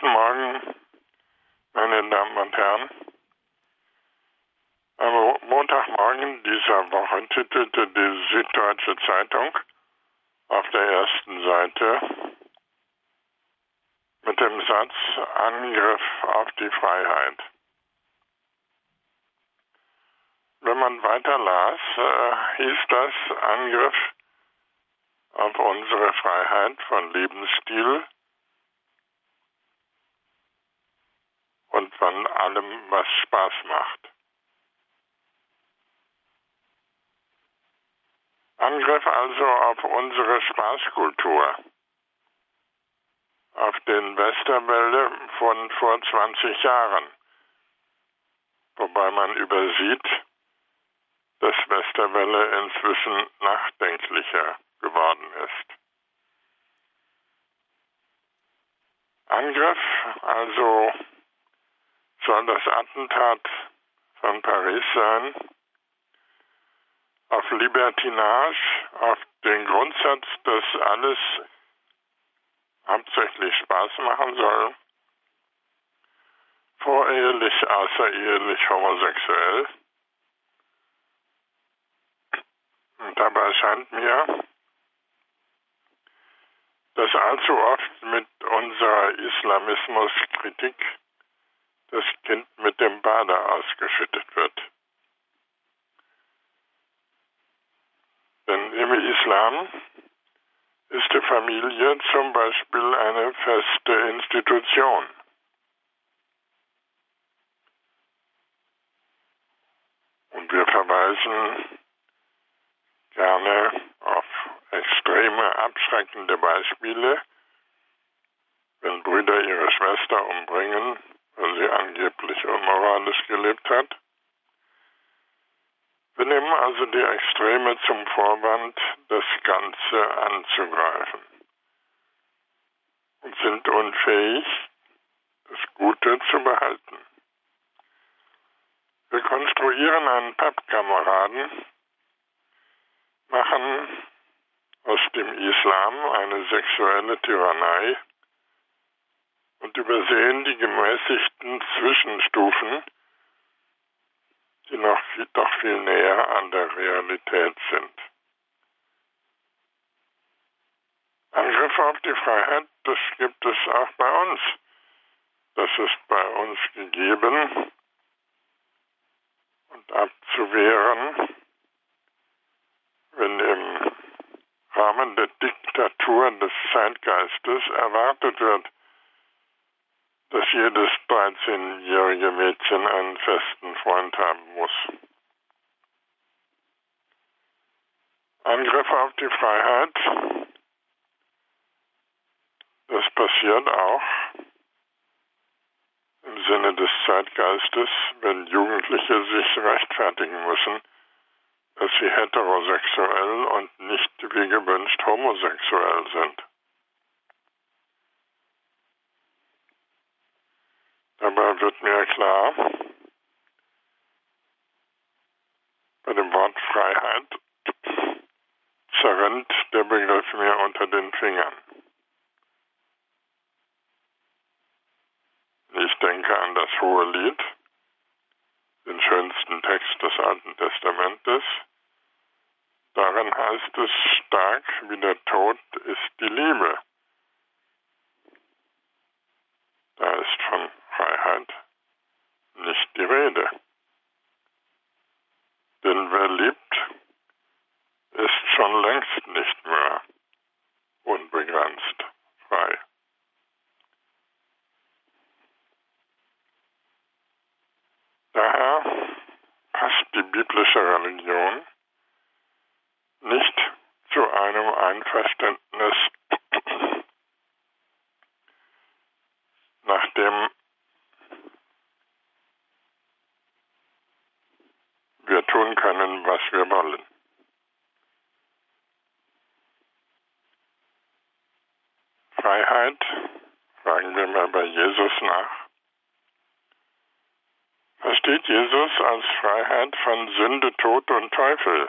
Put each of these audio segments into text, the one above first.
Guten Morgen, meine Damen und Herren. Am Montagmorgen dieser Woche titelte die Süddeutsche Zeitung auf der ersten Seite mit dem Satz Angriff auf die Freiheit. Wenn man weiter las, hieß das Angriff auf unsere Freiheit von Lebensstil und von allem, was Spaß macht. Angriff also auf unsere Spaßkultur, auf den Westerwelle von vor 20 Jahren, wobei man übersieht, dass Westerwelle inzwischen nachdenklicher geworden ist. Angriff also soll das Attentat von Paris sein, auf Libertinage, auf den Grundsatz, dass alles hauptsächlich Spaß machen soll, vorehelich, außerehelich, homosexuell. Und dabei scheint mir, dass allzu oft mit unserer Islamismuskritik das Kind mit dem Bade ausgeschüttet wird. Denn im Islam ist die Familie zum Beispiel eine feste Institution. Und wir verweisen gerne auf extreme, abschreckende Beispiele, wenn Brüder ihre Schwester umbringen, weil sie angeblich unmoralisch gelebt hat. Wir nehmen also die Extreme zum Vorwand, das Ganze anzugreifen und sind unfähig, das Gute zu behalten. Wir konstruieren einen Pappkameraden, machen aus dem Islam eine sexuelle Tyrannei und übersehen die gemäßigten Zwischenstufen, die doch viel näher an der Realität sind. Angriffe auf die Freiheit, das gibt es auch bei uns. Das ist bei uns gegeben und abzuwehren, wenn im Rahmen der Diktatur des Zeitgeistes erwartet wird, dass jedes 13-jährige Mädchen einen festen Freund haben muss. Angriffe auf die Freiheit, das passiert auch im Sinne des Zeitgeistes, wenn Jugendliche sich rechtfertigen müssen, dass sie heterosexuell und nicht wie gewünscht homosexuell sind. Dabei wird mir klar, bei dem Wort Freiheit zerrinnt der Begriff mir unter den Fingern. Ich denke an das Hohelied, den schönsten Text des Alten Testamentes. Darin heißt es stark wie der Tod ist die Liebe. Da ist von Freiheit nicht die Rede. Denn wer liebt, ist schon längst nicht mehr unbegrenzt frei. Daher passt die biblische Religion nicht zu einem Einverständnis, nach dem wir tun können, was wir wollen. Freiheit, fragen wir mal bei Jesus nach, versteht Jesus als Freiheit von Sünde, Tod und Teufel.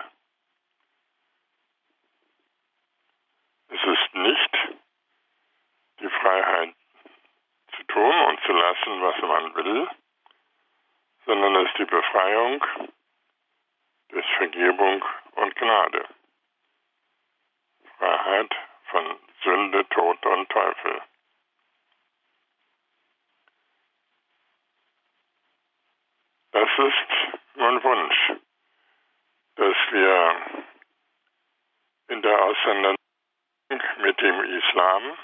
Es ist nicht die Freiheit zu tun und zu lassen, was man will, sondern es ist die Befreiung durch Vergebung und Gnade. Freiheit von Sünde, Tod und Teufel. Das ist mein Wunsch, dass wir in der Auseinandersetzung mit dem Islam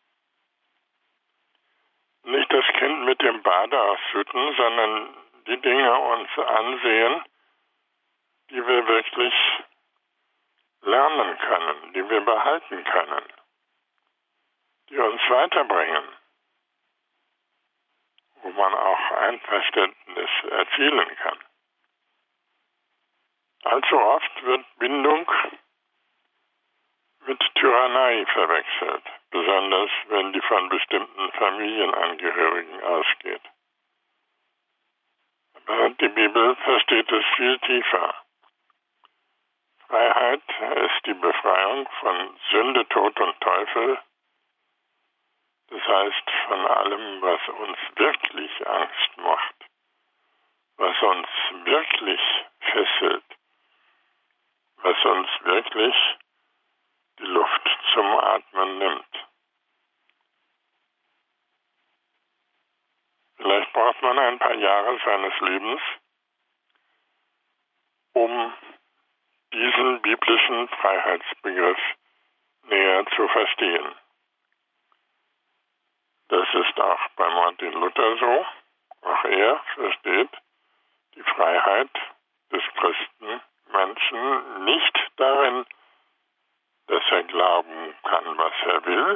nicht das Kind mit dem Bade ausschütten, sondern die Dinge uns ansehen, die wir wirklich lernen können, die wir behalten können, die uns weiterbringen, wo man auch Einverständnis erzielen kann. Allzu oft wird Bindung mit Tyrannei verwechselt, besonders wenn die von bestimmten Familienangehörigen ausgeht. Aber die Bibel versteht es viel tiefer. Freiheit ist die Befreiung von Sünde, Tod und Teufel. Das heißt, von allem, was uns wirklich Angst macht, was uns wirklich fesselt, was uns wirklich die Luft zum Atmen nimmt. Vielleicht braucht man ein paar Jahre seines Lebens, um diesen biblischen Freiheitsbegriff näher zu verstehen. Das ist auch bei Martin Luther so. Auch er versteht die Freiheit des Christenmenschen nicht darin, dass er glauben kann, was er will,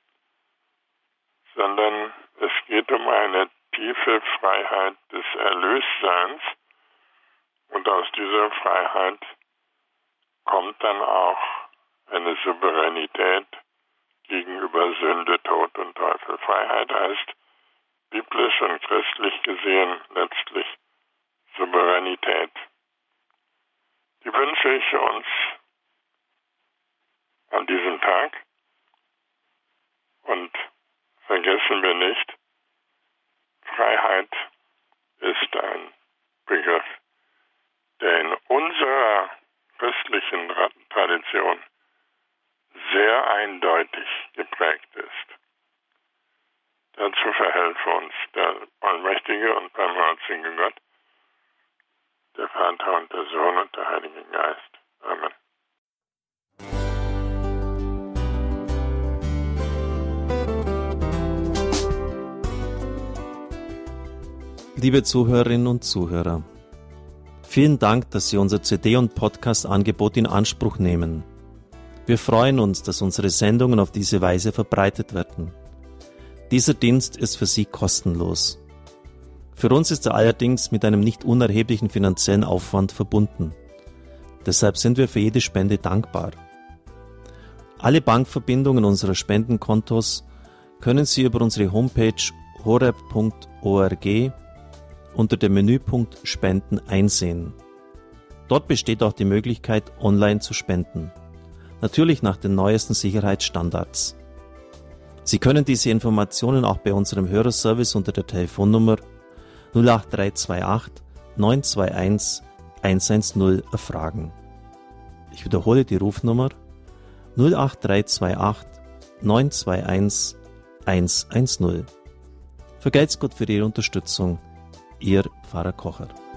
sondern es geht um eine tiefe Freiheit des Erlöstseins, und aus dieser Freiheit kommt dann auch eine Souveränität gegenüber Sünde, Tod und Teufel. Freiheit heißt biblisch und christlich gesehen letztlich Souveränität. Die wünsche ich uns an diesem Tag, und vergessen wir nicht, Freiheit ist ein Begriff, der in unserer christlichen Tradition sehr eindeutig geprägt ist. Dazu verhelfe uns der allmächtige und barmherzige Gott, der Vater und der Sohn und der Heilige Geist. Amen. Liebe Zuhörerinnen und Zuhörer, vielen Dank, dass Sie unser CD- und Podcast-Angebot in Anspruch nehmen. Wir freuen uns, dass unsere Sendungen auf diese Weise verbreitet werden. Dieser Dienst ist für Sie kostenlos. Für uns ist er allerdings mit einem nicht unerheblichen finanziellen Aufwand verbunden. Deshalb sind wir für jede Spende dankbar. Alle Bankverbindungen unserer Spendenkontos können Sie über unsere Homepage horeb.org unter dem Menüpunkt Spenden einsehen. Dort besteht auch die Möglichkeit, online zu spenden. Natürlich nach den neuesten Sicherheitsstandards. Sie können diese Informationen auch bei unserem Hörerservice unter der Telefonnummer 08328 921 110 erfragen. Ich wiederhole die Rufnummer 08328 921 110. Vergelt's Gott für Ihre Unterstützung. Ihr Pfarrer Kocher.